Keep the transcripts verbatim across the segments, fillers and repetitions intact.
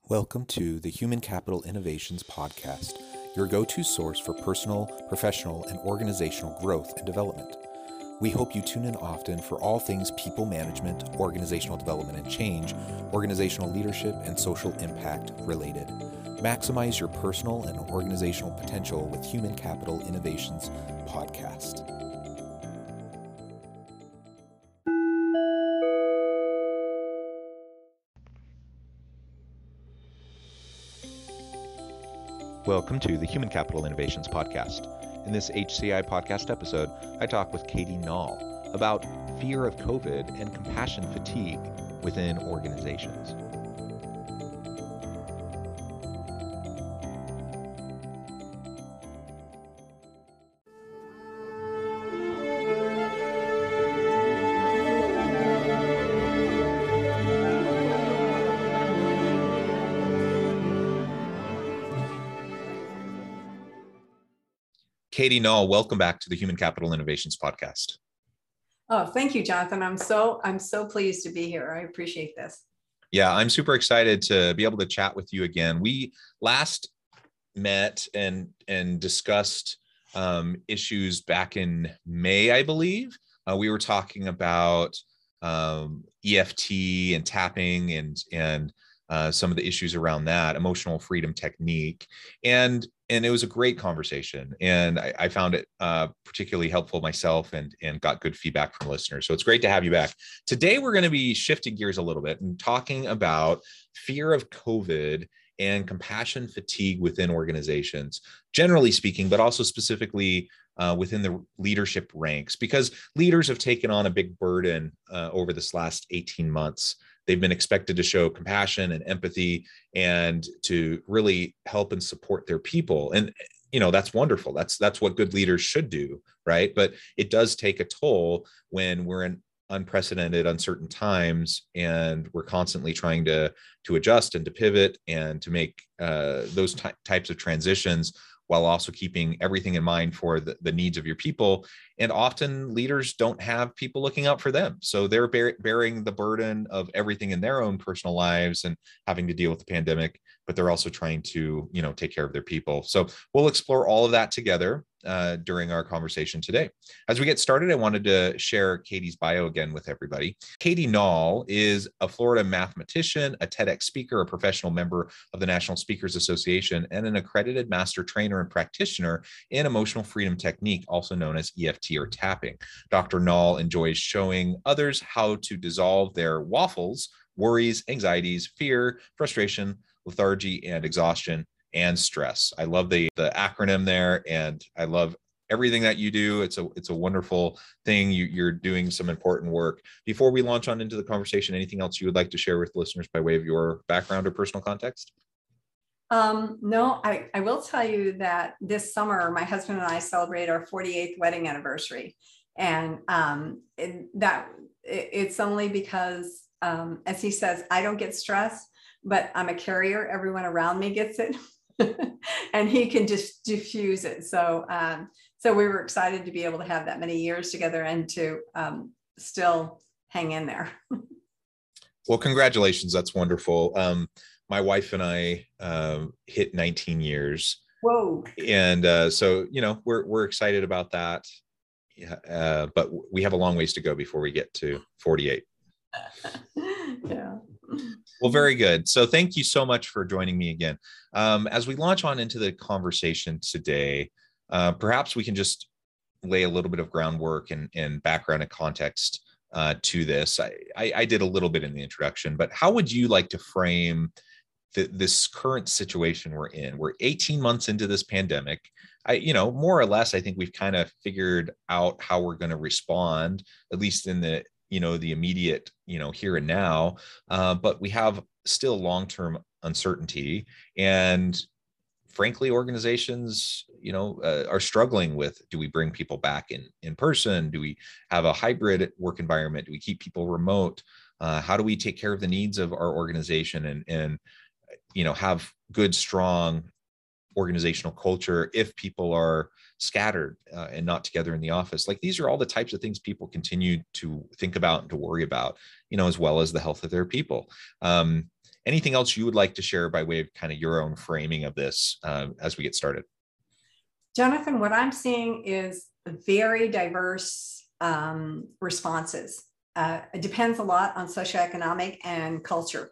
Welcome to the Human Capital Innovations Podcast, your go-to source for personal, professional, and organizational growth and development. We hope you tune in often for all things people management, organizational development and change, organizational leadership, and social impact related. Maximize your personal and organizational potential with Human Capital Innovations Podcast. Welcome to the Human Capital Innovations Podcast. In this H C I podcast episode, I talk with Katie Nall about fear of COVID and compassion fatigue within organizations. Katie Nall, welcome back to the Human Capital Innovations Podcast. Oh, thank you, Jonathan. I'm so I'm so pleased to be here. I appreciate this. Yeah, I'm super excited to be able to chat with you again. We last met and and discussed um, issues back in May, I believe. Uh, we were talking about um, E F T and tapping and and uh, some of the issues around that, emotional freedom technique, and And it was a great conversation, and I, I found it uh, particularly helpful myself, and and got good feedback from listeners. So it's great to have you back. Today, we're going to be shifting gears a little bit and talking about fear of COVID and compassion fatigue within organizations, generally speaking, but also specifically uh, within the leadership ranks, because leaders have taken on a big burden uh, over this last eighteen months. They've been expected to show compassion and empathy and to really help and support their people. And, you know, that's wonderful. That's, that's what good leaders should do, right? But it does take a toll when we're in unprecedented, uncertain times, and we're constantly trying to, to adjust and to pivot and to make uh, those ty- types of transitions while also keeping everything in mind for the, the needs of your people. And often leaders don't have people looking out for them. So they're bear, bearing the burden of everything in their own personal lives and having to deal with the pandemic, but they're also trying to, you know, take care of their people. So we'll explore all of that together uh, during our conversation today. As we get started, I wanted to share Katie's bio again with everybody. Katie Nall is a Florida mathematician, a TEDx speaker, a professional member of the National Speakers Association, and an accredited master trainer and practitioner in emotional freedom technique, also known as E F T or tapping. Doctor Nall enjoys showing others how to dissolve their waffles, worries, anxieties, fear, frustration, lethargy, and exhaustion, and stress. I love the, the acronym there, and I love everything that you do. It's a it's a wonderful thing. You, you're doing some important work. Before we launch on into the conversation, anything else you would like to share with listeners by way of your background or personal context? Um, no, I, I will tell you that this summer, my husband and I celebrate our forty-eighth wedding anniversary. And um, it, that it, it's only because, um, as he says, I don't get stressed, but I'm a carrier. Everyone around me gets it. And he can just diffuse it. So, um, so we were excited to be able to have that many years together and to um, still hang in there. Well, congratulations. That's wonderful. Um, my wife and I um, hit nineteen years. Whoa. And uh, so, you know, we're, we're excited about that. Yeah, uh, but we have a long ways to go before we get to forty-eight. Yeah. Well, very good. So thank you so much for joining me again. Um, as we launch on into the conversation today, uh, perhaps we can just lay a little bit of groundwork and, and background and context uh, to this. I, I, I did a little bit in the introduction, but how would you like to frame the, this current situation we're in? We're eighteen months into this pandemic. I, you know, more or less, I think we've kind of figured out how we're going to respond, at least in the you know, the immediate, you know, here and now, uh, but we have still long-term uncertainty. And frankly, organizations, you know, uh, are struggling with, do we bring people back in, in person? Do we have a hybrid work environment? Do we keep people remote? Uh, how do we take care of the needs of our organization and, and, you know, have good, strong organizational culture if people are scattered uh, and not together in the office? Like, these are all the types of things people continue to think about and to worry about, you know, as well as the health of their people. Um, anything else you would like to share by way of kind of your own framing of this um, as we get started? Jonathan, what I'm seeing is very diverse um, responses. Uh, it depends a lot on socioeconomic and culture.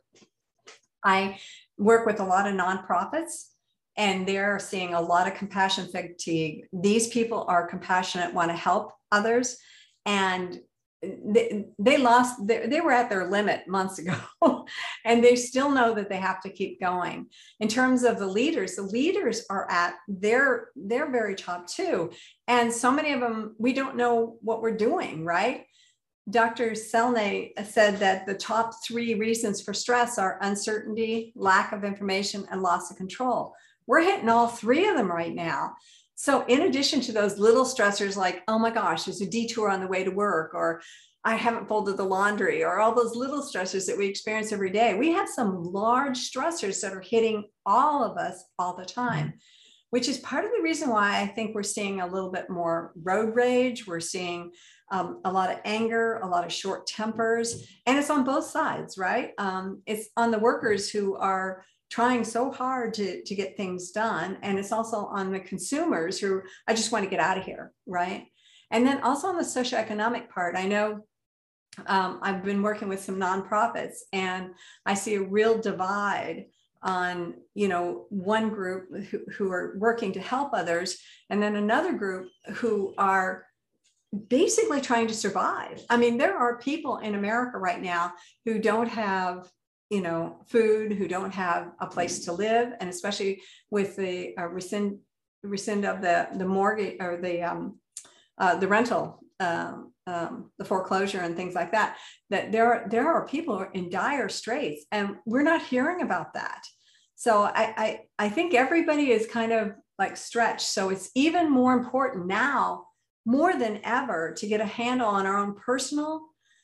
I work with a lot of nonprofits, and they're seeing a lot of compassion fatigue. These people are compassionate, want to help others, and they, they lost, they, they were at their limit months ago, and they still know that they have to keep going. In terms of the leaders, the leaders are at their, their very top too. And so many of them, we don't know what we're doing, right? Doctor Selne said that the top three reasons for stress are uncertainty, lack of information, and loss of control. We're hitting all three of them right now. So in addition to those little stressors like, oh my gosh, there's a detour on the way to work, or I haven't folded the laundry, or all those little stressors that we experience every day, we have some large stressors that are hitting all of us all the time, which is part of the reason why I think we're seeing a little bit more road rage. We're seeing um, a lot of anger, a lot of short tempers, and it's on both sides, right? Um, it's on the workers who are trying so hard to, to get things done. And it's also on the consumers who, I just want to get out of here, right? And then also on the socioeconomic part, I know um, I've been working with some nonprofits, and I see a real divide on, you know, one group who, who are working to help others, and then another group who are basically trying to survive. I mean, there are people in America right now who don't have, you know, food, who don't have a place to live, and especially with the uh, rescind rescind of the the mortgage or the um, uh, the rental, um, um, the foreclosure and things like that. That there are there are people in dire straits, and we're not hearing about that. So I I, I think everybody is kind of like stretched. So it's even more important now, more than ever, to get a handle on our own personal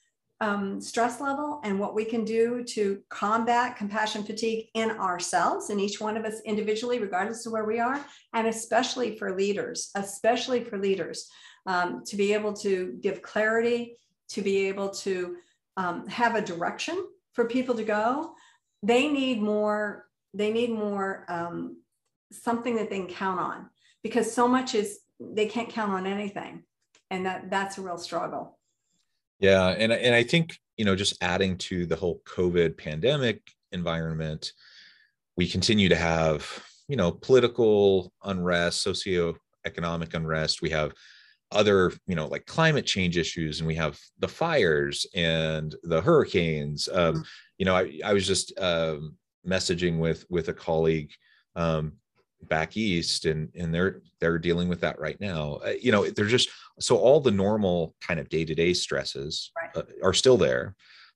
Um, stress level and what we can do to combat compassion fatigue in ourselves, and each one of us individually, regardless of where we are, and especially for leaders, especially for leaders, um, to be able to give clarity, to be able to um, have a direction for people to go. They need more, they need more um, something that they can count on, because so much is, they can't count on anything. And that that's a real struggle. Yeah. And, and I think, you know, just adding to the whole COVID pandemic environment, we continue to have, you know, political unrest, socioeconomic unrest. We have other, you know, like climate change issues, and we have the fires and the hurricanes. Um, mm-hmm. You know, I, I was just um, messaging with, with a colleague um, back east, and and they're they're dealing with that right now. Uh, you know, they're just, so all the normal kind of day-to-day stresses right. uh, are still there.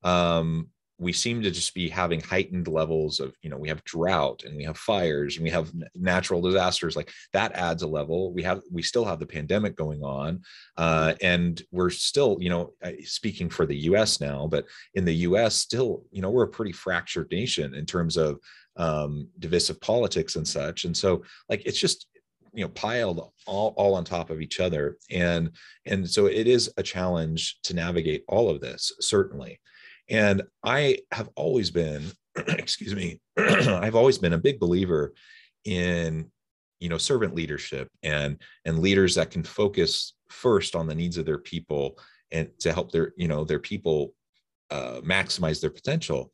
Um, we seem to just be having heightened levels of, you know, we have drought and we have fires and we have natural disasters. Like that adds a level. We have, we still have the pandemic going on, uh, and we're still, you know, speaking for the U S now, but in the U S still, you know, we're a pretty fractured nation in terms of um, divisive politics and such. And so like, it's just, you know, piled all, all on top of each other. And, and so it is a challenge to navigate all of this, certainly. And I have always been, excuse me, I've always been a big believer in, you know, servant leadership and, and leaders that can focus first on the needs of their people and to help their, you know, their people uh, maximize their potential.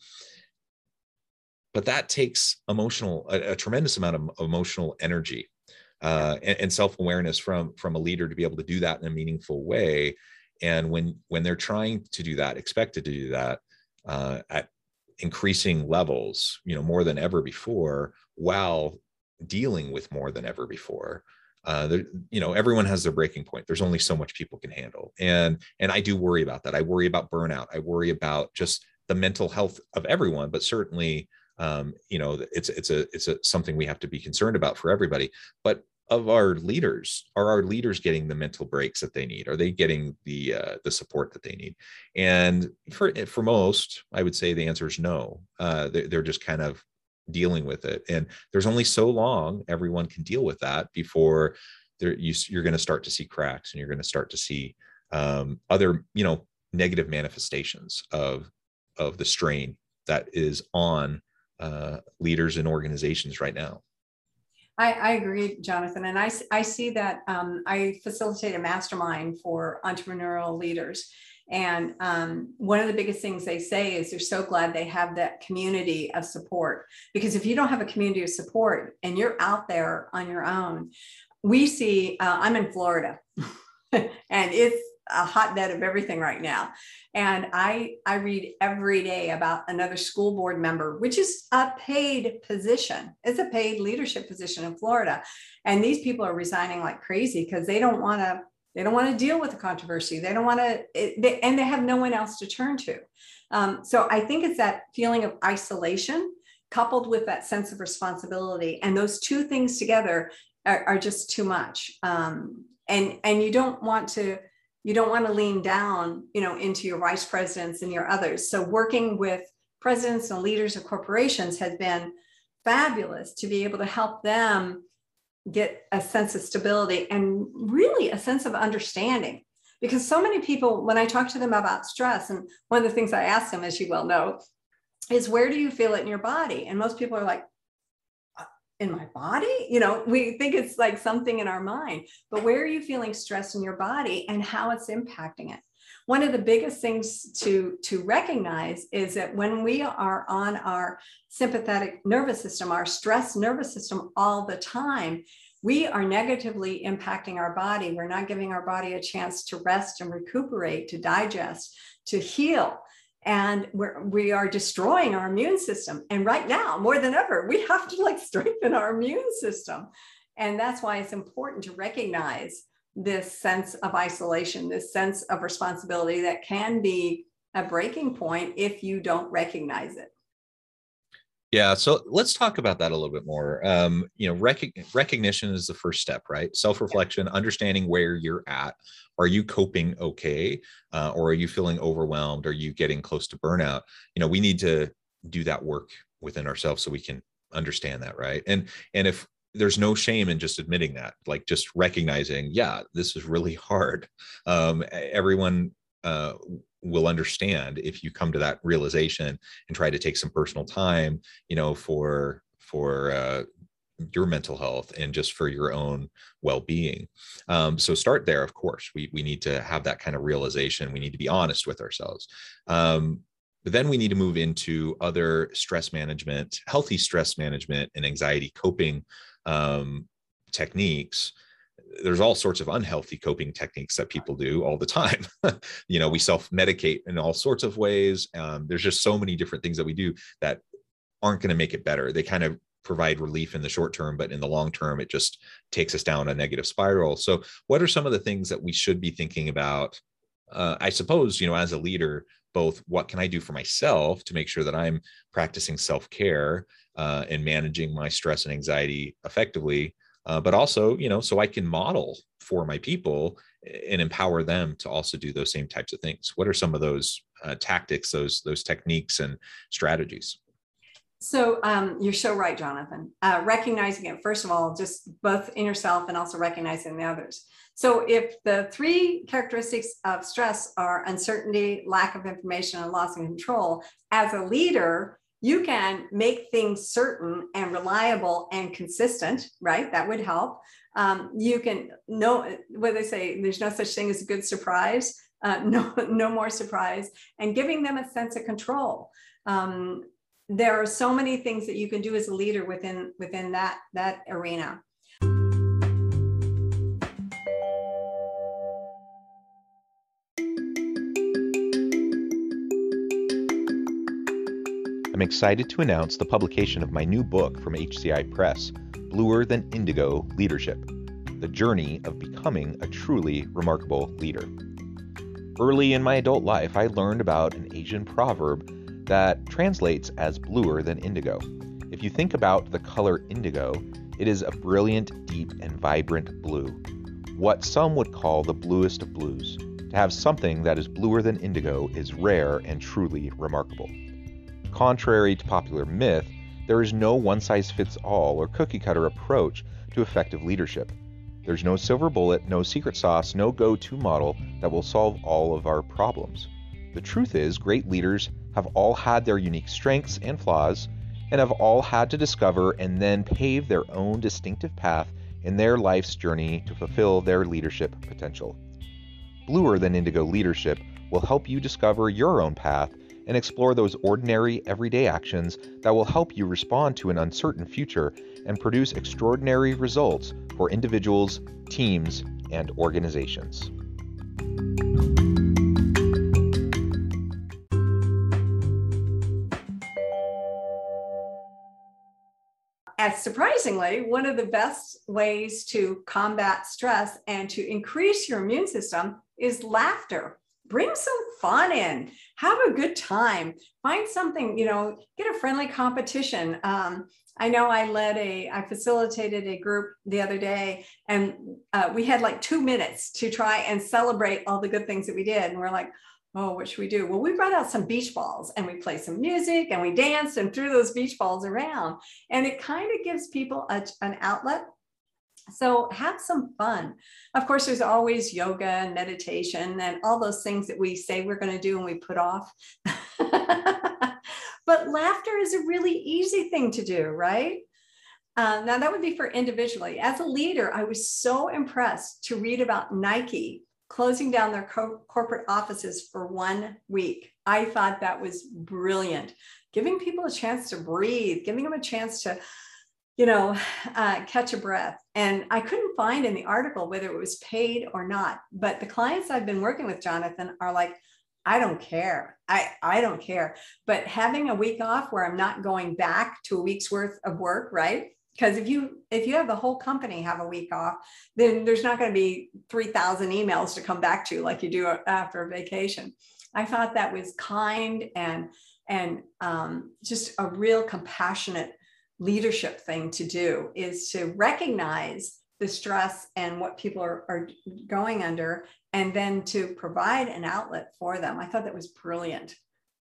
But that takes emotional, a, a tremendous amount of emotional energy uh, and, and self-awareness from, from a leader to be able to do that in a meaningful way. And when, when they're trying to do that, expected to do that uh, at increasing levels, you know, more than ever before, while dealing with more than ever before, uh, there, you know, everyone has their breaking point. There's only so much people can handle. And, and I do worry about that. I worry about burnout. I worry about just the mental health of everyone, but certainly, um, you know, it's, it's a, it's a, something we have to be concerned about for everybody. But of our leaders, are our leaders getting the mental breaks that they need? Are they getting the uh, the support that they need? And for for most, I would say the answer is no. Uh, they're, they're just kind of dealing with it, and there's only so long everyone can deal with that before there you, you're going to start to see cracks, and you're going to start to see um, other, you know, negative manifestations of of the strain that is on uh, leaders and organizations right now. I, I agree, Jonathan. And I, I see that um, I facilitate a mastermind for entrepreneurial leaders. And um, one of the biggest things they say is they're so glad they have that community of support. Because if you don't have a community of support and you're out there on your own, we see, uh, I'm in Florida and it's a hotbed of everything right now. And I, I read every day about another school board member, which is a paid position. It's a paid leadership position in Florida. And these people are resigning like crazy because they don't want to, they don't want to deal with the controversy. They don't want to, they, and they have no one else to turn to. Um, so I think it's that feeling of isolation coupled with that sense of responsibility. And those two things together are, are just too much. Um, and, and you don't want to, You don't want to lean down, you know, into your vice presidents and your others. So working with presidents and leaders of corporations has been fabulous to be able to help them get a sense of stability and really a sense of understanding. Because so many people, when I talk to them about stress, and one of the things I ask them, as you well know, is where do you feel it in your body? And most people are like, in my body? You know, we think it's like something in our mind, but where are you feeling stress in your body and how it's impacting it? One of the biggest things to, to recognize is that when we are on our sympathetic nervous system, our stress nervous system all the time, we are negatively impacting our body. We're not giving our body a chance to rest and recuperate, to digest, to heal. And we're, we are destroying our immune system. And right now, more than ever, we have to like strengthen our immune system. And that's why it's important to recognize this sense of isolation, this sense of responsibility that can be a breaking point if you don't recognize it. Yeah, so let's talk about that a little bit more. Um, you know, rec- recognition is the first step, right? Self-reflection, understanding where you're at. Are you coping okay? Uh, or are you feeling overwhelmed? Are you getting close to burnout? You know, we need to do that work within ourselves so we can understand that, right? And and if there's no shame in just admitting that, like just recognizing, yeah, this is really hard. Um, everyone uh, will understand if you come to that realization and try to take some personal time, you know, for for uh, your mental health and just for your own well-being. Um, so start there. Of course, we we need to have that kind of realization. We need to be honest with ourselves. Um, but then we need to move into other stress management, healthy stress management and anxiety coping um, techniques. There's all sorts of unhealthy coping techniques that people do all the time. You know, we self-medicate in all sorts of ways. Um, there's just so many different things that we do that aren't going to make it better. They kind of provide relief in the short term, but in the long term, it just takes us down a negative spiral. So what are some of the things that we should be thinking about? Uh, I suppose, you know, as a leader, both what can I do for myself to make sure that I'm practicing self-care uh, and managing my stress and anxiety effectively, uh, but also, you know, so I can model for my people and empower them to also do those same types of things. What are some of those uh, tactics, those, those techniques and strategies? So um, you're so right, Jonathan. Uh, recognizing it, first of all, just both in yourself and also recognizing the others. So if the three characteristics of stress are uncertainty, lack of information, and loss of control, as a leader, you can make things certain and reliable and consistent, right? That would help. Um, you can know what they say, there's no such thing as a good surprise, uh, no, no more surprise, and giving them a sense of control. Um, there are so many things that you can do as a leader within, within that, that arena. I'm excited to announce the publication of my new book from H C I Press, Bluer Than Indigo Leadership: The Journey of Becoming a Truly Remarkable Leader. Early in my adult life, I learned about an Asian proverb that translates as bluer than indigo. If you think about the color indigo, it is a brilliant, deep, and vibrant blue, what some would call the bluest of blues. To have something that is bluer than indigo is rare and truly remarkable. Contrary to popular myth, there is no one-size-fits-all or cookie-cutter approach to effective leadership. There's no silver bullet, no secret sauce, no go-to model that will solve all of our problems. The truth is, great leaders have all had their unique strengths and flaws, and have all had to discover and then pave their own distinctive path in their life's journey to fulfill their leadership potential. Bluer Than Indigo Leadership will help you discover your own path and explore those ordinary, everyday actions that will help you respond to an uncertain future and produce extraordinary results for individuals, teams, and organizations. And surprisingly, one of the best ways to combat stress and to increase your immune system is laughter. Bring some fun in, have a good time, find something, you know, get a friendly competition. Um, I know I led a, I facilitated a group the other day, and uh, we had like two minutes to try and celebrate all the good things that we did. And we're like, oh, what should we do? Well, we brought out some beach balls and we played some music and we danced and threw those beach balls around. And it kind of gives people a, an outlet. So have some fun. Of course, there's always yoga and meditation and all those things that we say we're going to do and we put off. But laughter is a really easy thing to do, right? Uh, now, that would be for individually. As a leader, I was so impressed to read about Nike closing down their co- corporate offices for one week. I thought that was brilliant. Giving people a chance to breathe, giving them a chance to, you know, uh, catch a breath. And I couldn't find in the article whether it was paid or not, but the clients I've been working with, Jonathan, are like, I don't care. I, I don't care. But having a week off where I'm not going back to a week's worth of work, right? Because if you if you have the whole company have a week off, then there's not going to be three thousand emails to come back to like you do after a vacation. I thought that was kind and, and um, just a real compassionate leadership thing to do, is to recognize the stress and what people are, are going under, and then to provide an outlet for them. I thought that was brilliant.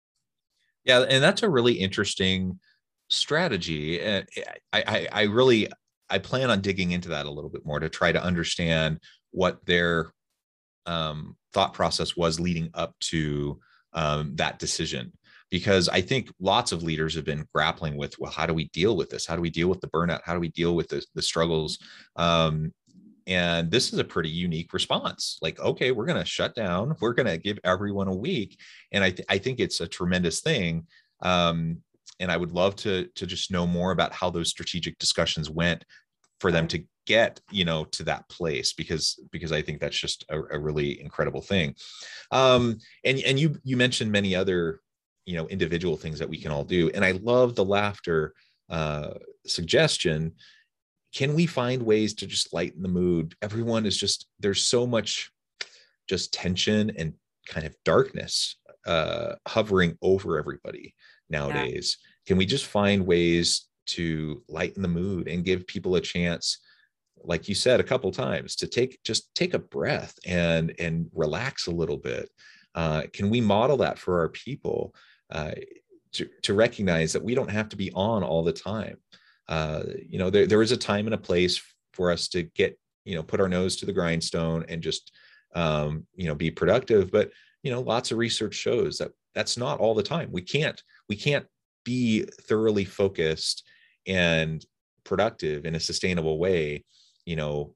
Yeah, and that's a really interesting strategy. And I, I, I really, I plan on digging into that a little bit more to try to understand what their um, thought process was leading up to um, that decision. Because I think lots of leaders have been grappling with, well, how do we deal with this? How do we deal with the burnout? How do we deal with the, the struggles? Um, and this is a pretty unique response. Like, okay, we're going to shut down. We're going to give everyone a week. And I, th- I think it's a tremendous thing. Um, and I would love to, to just know more about how those strategic discussions went for them to get, you know, to that place, because, because I think that's just a, a really incredible thing. Um, and, and you, you mentioned many other, you know, individual things that we can all do. And I love the laughter uh, suggestion. Can we find ways to just lighten the mood? Everyone is just, there's so much just tension and kind of darkness uh, hovering over everybody nowadays. Yeah. Can we just find ways to lighten the mood and give people a chance, like you said a couple times, to take, just take a breath and, and relax a little bit? Uh, can we model that for our people? Uh, to, to recognize that we don't have to be on all the time. Uh, you know, there, there is a time and a place for us to get, you know, put our nose to the grindstone and just, um, you know, be productive. But, you know, lots of research shows that that's not all the time. We can't, we can't be thoroughly focused and productive in a sustainable way, you know,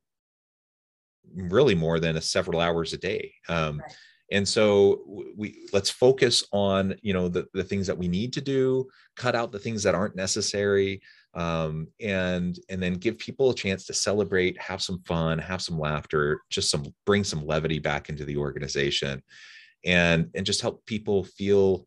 really more than a several hours a day. Um, right. And so we let's focus on, you know, the, the things that we need to do, cut out the things that aren't necessary, um, and and then give people a chance to celebrate, have some fun, have some laughter, just some bring some levity back into the organization, and and just help people feel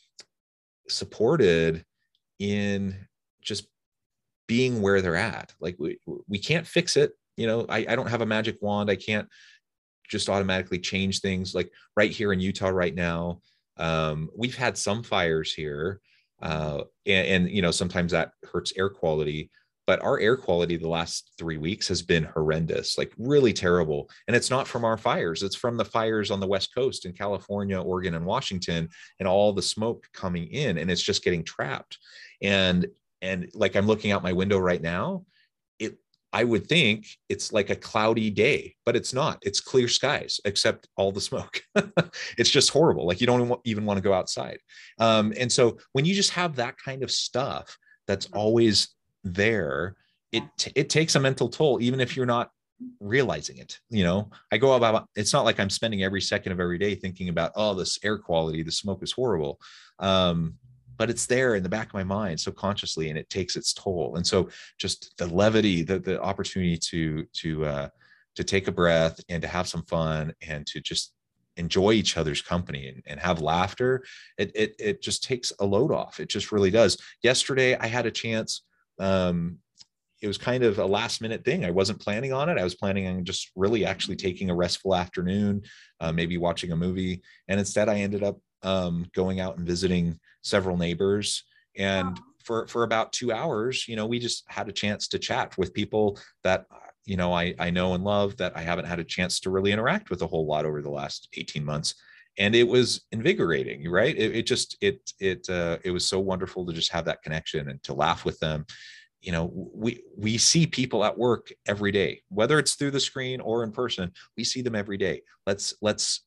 supported in just being where they're at. Like we we can't fix it. You know, I, I don't have a magic wand. I can't just automatically change things. Like right here in Utah right now, um, we've had some fires here, uh, and, and, you know, sometimes that hurts air quality, but our air quality the last three weeks has been horrendous, like really terrible. And it's not from our fires. It's from the fires on the West Coast in California, Oregon, and Washington, and all the smoke coming in, and it's just getting trapped. And, and like, I'm looking out my window right now, it, I would think it's like a cloudy day, but it's not. It's clear skies, except all the smoke. It's just horrible. Like you don't even want to go outside. Um, and so when you just have that kind of stuff, that's always there, it it takes a mental toll, even if you're not realizing it. You know, I go about, it's not like I'm spending every second of every day thinking about, oh, this air quality, the smoke is horrible. Um, but it's there in the back of my mind subconsciously, and it takes its toll. And so just the levity, the, the opportunity to, to, uh, to take a breath and to have some fun and to just enjoy each other's company and, and have laughter, it, it, it just takes a load off. It just really does. Yesterday, I had a chance, um, it was kind of a last minute thing. I wasn't planning on it. I was planning on just really actually taking a restful afternoon, uh, maybe watching a movie. And instead I ended up um, going out and visiting several neighbors. And for, for about two hours, you know, we just had a chance to chat with people that, you know, I, I know and love, that I haven't had a chance to really interact with a whole lot over the last eighteen months. And it was invigorating, right? It, it just, it, it, uh, it was so wonderful to just have that connection and to laugh with them. You know, we we see people at work every day, whether it's through the screen or in person. We see them every day. Let's let's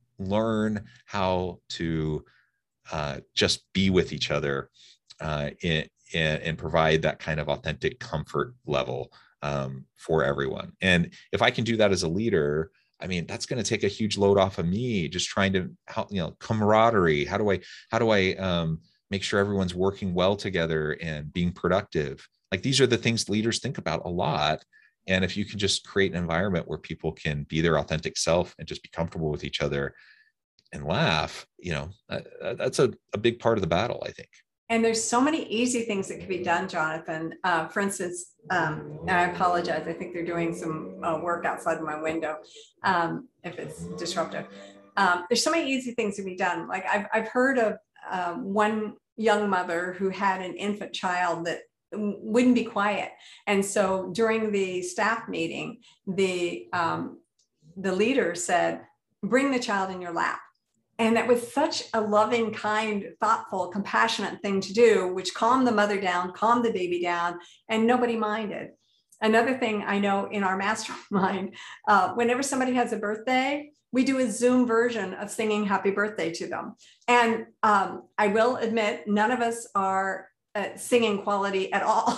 learn how to uh, just be with each other uh, in, in, and provide that kind of authentic comfort level um, for everyone. And if I can do that as a leader, I mean, that's going to take a huge load off of me. Just trying to help, you know, camaraderie. How do I how do I um, make sure everyone's working well together and being productive? Like, these are the things leaders think about a lot. And if you can just create an environment where people can be their authentic self and just be comfortable with each other and laugh, you know, uh, that's a, a big part of the battle, I think. And there's so many easy things that can be done, Jonathan. Uh, for instance, um, and I apologize, I think they're doing some uh, work outside of my window, um, if it's disruptive. Um, there's so many easy things to be done. Like I've, I've heard of um, one young mother who had an infant child that wouldn't be quiet. And so during the staff meeting, the, um, the leader said, bring the child in your lap. And that was such a loving, kind, thoughtful, compassionate thing to do, which calmed the mother down, calmed the baby down, and nobody minded. Another thing I know in our mastermind, uh, whenever somebody has a birthday, we do a Zoom version of singing happy birthday to them. And um, I will admit, none of us are Uh, singing quality at all.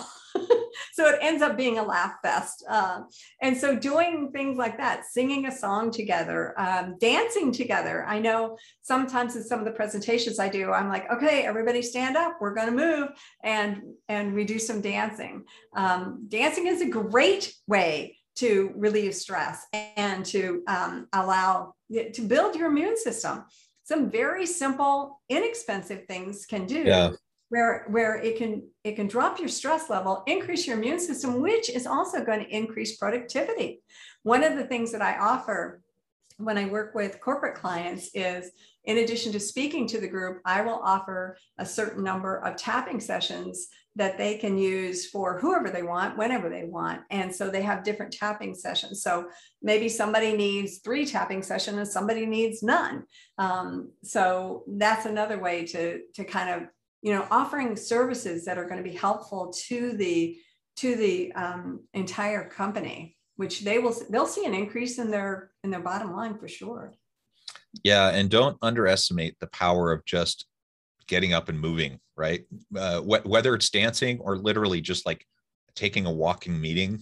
So it ends up being a laugh fest. Uh, and so doing things like that, singing a song together, um, dancing together. I know sometimes in some of the presentations I do, I'm like, okay, everybody stand up, we're going to move. And, and we do some dancing. Um, dancing is a great way to relieve stress and to um, allow, to build your immune system. Some very simple, inexpensive things can do. Yeah. Where, where it can it can drop your stress level, increase your immune system, which is also going to increase productivity. One of the things that I offer when I work with corporate clients is, in addition to speaking to the group, I will offer a certain number of tapping sessions that they can use for whoever they want, whenever they want. And so they have different tapping sessions. So maybe somebody needs three tapping sessions and somebody needs none. Um, so that's another way to, to kind of, you know, offering services that are going to be helpful to the to the um, entire company, which they will they'll see an increase in their in their bottom line for sure. Yeah, and don't underestimate the power of just getting up and moving, right? Uh, wh- whether it's dancing or literally just like taking a walking meeting,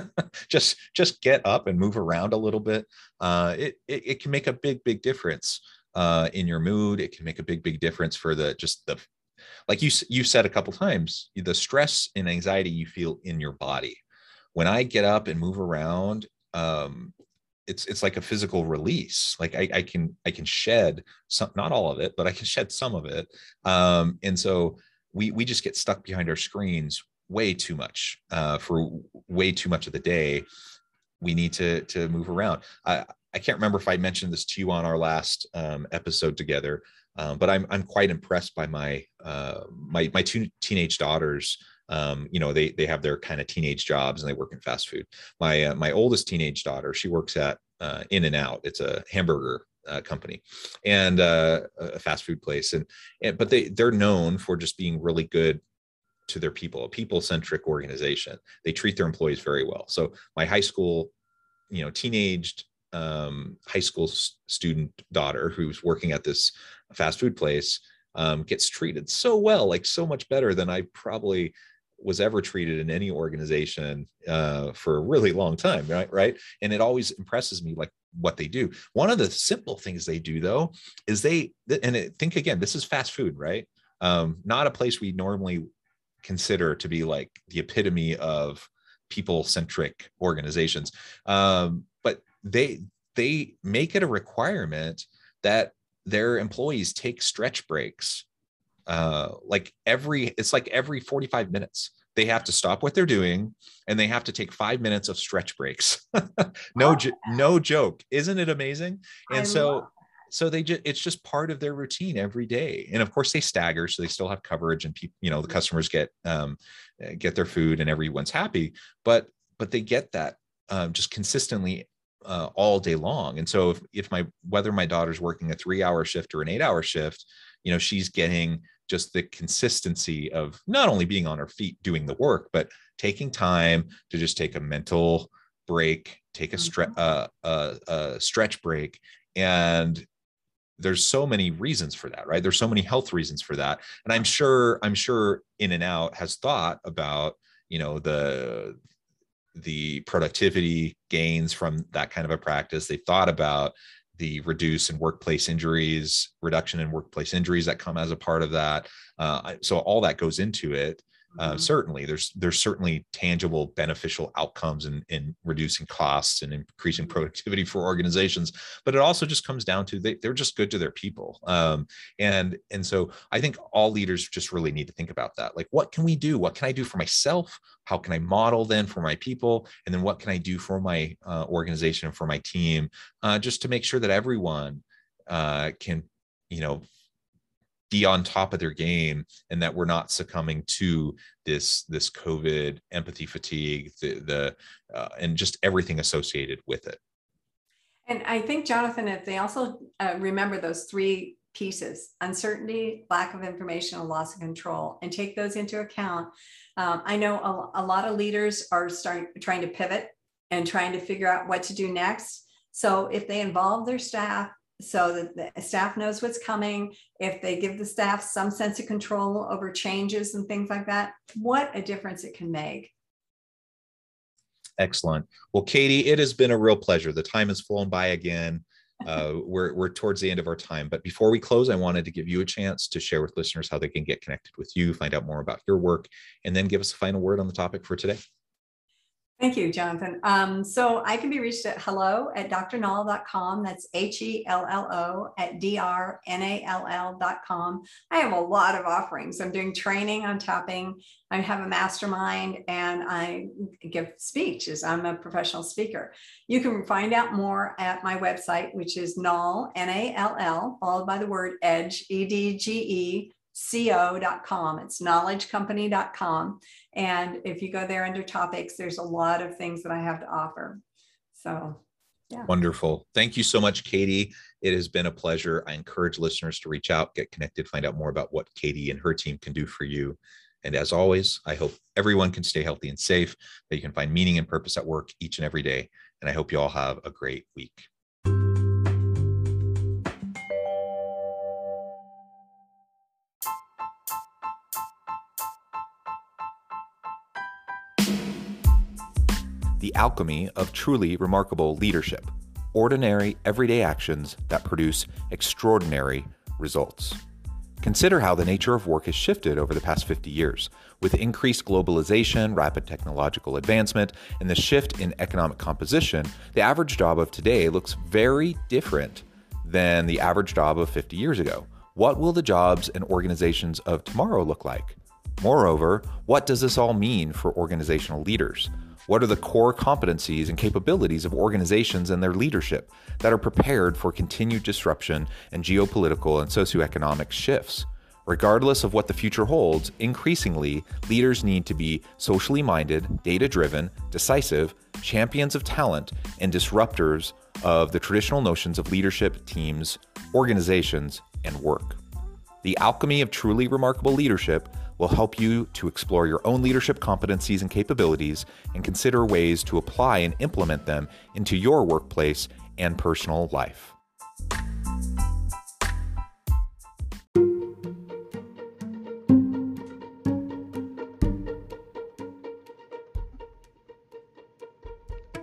just just get up and move around a little bit. Uh, it, it it can make a big big difference uh, in your mood. It can make a big big difference for the just the, like you you said a couple times, the stress and anxiety you feel in your body. When I get up and move around, um, it's it's like a physical release. Like I, I can I can shed some, not all of it, but I can shed some of it. Um, and so we we just get stuck behind our screens way too much uh, for way too much of the day. We need to to move around. I I can't remember if I mentioned this to you on our last um, episode together. Um, but I'm I'm quite impressed by my uh, my my two teenage daughters. Um, you know, they they have their kind of teenage jobs and they work in fast food. My uh, my oldest teenage daughter, she works at uh, In-N-Out. It's a hamburger uh, company and uh, a fast food place. And, and but they they're known for just being really good to their people, a people-centric organization. They treat their employees very well. So my high school, you know, teenaged um, high school s- student daughter who's working at this fast food place um, gets treated so well, like so much better than I probably was ever treated in any organization uh, for a really long time, right? Right. And it always impresses me, like what they do. One of the simple things they do, though, is they, and it, think again, this is fast food, right? Um, not a place we normally consider to be like the epitome of people-centric organizations. Um, but they, they make it a requirement that their employees take stretch breaks. Uh, like every, it's like every forty-five minutes, they have to stop what they're doing and they have to take five minutes of stretch breaks. no, Oh, jo- no joke. Isn't it amazing? And I so, love- so they just, it's just part of their routine every day. And of course they stagger, so they still have coverage and people, you know, the customers get, um, get their food and everyone's happy, but, but they get that, um, just consistently uh, all day long. And so if, if my, whether my daughter's working a three hour shift or an eight hour shift, you know, she's getting just the consistency of not only being on her feet doing the work, but taking time to just take a mental break, take a, stre- uh, uh, uh, stretch break. And there's so many reasons for that, right? There's so many health reasons for that. And I'm sure, I'm sure In-N-Out has thought about, you know, the, the productivity gains from that kind of a practice. They thought about the reduce in workplace injuries, reduction in workplace injuries that come as a part of that. Uh, so all that goes into it. Uh, mm-hmm. Certainly, there's there's certainly tangible beneficial outcomes in, in reducing costs and increasing productivity for organizations. But it also just comes down to they, they're just good to their people. Um, and, and so I think all leaders just really need to think about that. Like, what can we do? What can I do for myself? How can I model then for my people? And then what can I do for my uh, organization and for my team, uh, just to make sure that everyone uh, can, you know, be on top of their game, and that we're not succumbing to this this COVID empathy fatigue, the, the uh, and just everything associated with it. And I think, Jonathan, if they also uh, remember those three pieces: uncertainty, lack of information, and loss of control, and take those into account. Um, I know a, a lot of leaders are starting trying to pivot and trying to figure out what to do next. So if they involve their staff, so that the staff knows what's coming, if they give the staff some sense of control over changes and things like that, what a difference it can make. Excellent. Well, Katie, it has been a real pleasure. The time has flown by again. Uh, we're, we're towards the end of our time, but before we close, I wanted to give you a chance to share with listeners how they can get connected with you, find out more about your work, and then give us a final word on the topic for today. Thank you, Jonathan. Um, so I can be reached at hello at d r nall dot com. That's H E L L O at D R N A L L dot com. I have a lot of offerings. I'm doing training on tapping. I have a mastermind, and I give speeches. I'm a professional speaker. You can find out more at my website, which is Nall, N A L L, followed by the word edge, E D G E, C O dot com. It's knowledge company dot com. And if you go there under topics, there's a lot of things that I have to offer. So, yeah. Wonderful. Thank you so much, Katie. It has been a pleasure. I encourage listeners to reach out, get connected, find out more about what Katie and her team can do for you. And as always, I hope everyone can stay healthy and safe, that you can find meaning and purpose at work each and every day. And I hope you all have a great week. The alchemy of truly remarkable leadership. Ordinary, everyday actions that produce extraordinary results. Consider how the nature of work has shifted over the past fifty years. With increased globalization, rapid technological advancement, and the shift in economic composition, the average job of today looks very different than the average job of fifty years ago. What will the jobs and organizations of tomorrow look like? Moreover, what does this all mean for organizational leaders? What are the core competencies and capabilities of organizations and their leadership that are prepared for continued disruption and geopolitical and socioeconomic shifts? Regardless of what the future holds, increasingly, leaders need to be socially minded, data-driven, decisive, champions of talent, and disruptors of the traditional notions of leadership, teams, organizations, and work. The alchemy of truly remarkable leadership will help you to explore your own leadership competencies and capabilities and consider ways to apply and implement them into your workplace and personal life.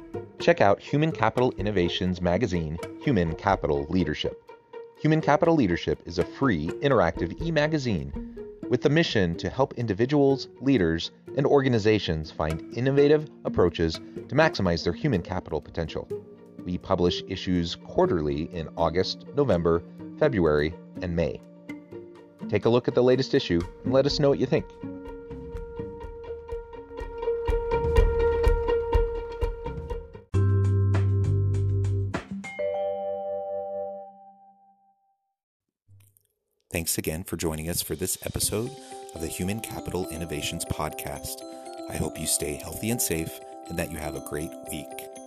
Check out Human Capital Innovations magazine, Human Capital Leadership. Human Capital Leadership is a free, interactive e-magazine with the mission to help individuals, leaders, and organizations find innovative approaches to maximize their human capital potential. We publish issues quarterly in August, November, February, and May. Take a look at the latest issue and let us know what you think. Thanks again for joining us for this episode of the Human Capital Innovations Podcast. I hope you stay healthy and safe and that you have a great week.